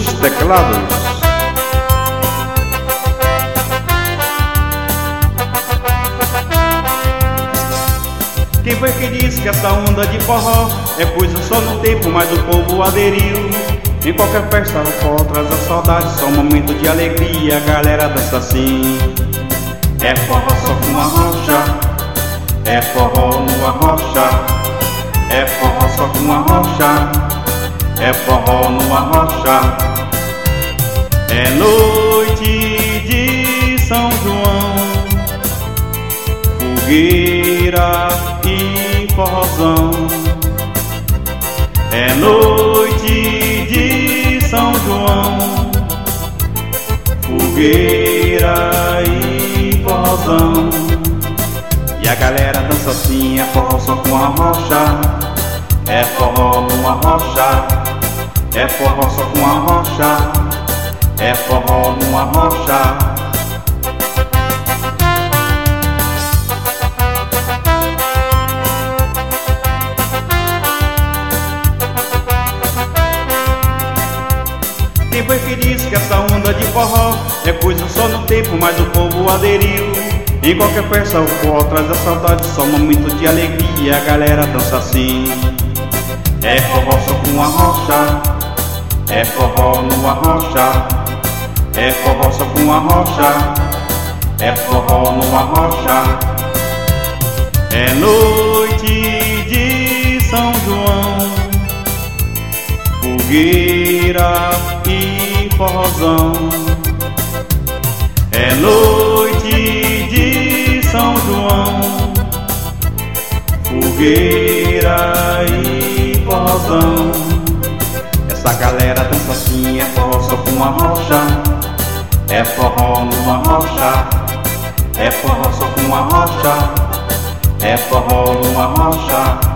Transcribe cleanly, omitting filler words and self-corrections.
nos teclados. Quem foi que disse que essa onda de forró é coisa só no tempo, mas o povo aderiu? Em qualquer festa o forró traz a saudade, só um momento de alegria, a galera dança assim. É forró só com a rocha, é forró no arrocha, é forró só com a rocha, é forró no arrocha. É noite de São João, fogueira e forrozão. É noite de São João, fogueira e forrozão. E a galera dança assim, é forró só com a rocha, é forró numa rocha, é forró só com a rocha, é forró numa rocha. Quem foi que disse que essa onda de forró é coisa só no tempo, mas o povo aderiu? Em qualquer festa o forró traz a saudade, só um momento de alegria, a galera dança assim. É forró só com a rocha, é forró no arrocha, é forró só com a rocha, é forró no arrocha. É noite de São João, fogueira e forrozão. É noite de São João, fogueira e forrozão. Essa galera dança assim, é forró só com a rocha, é forró numa rocha, é forró só com a rocha, é forró numa rocha.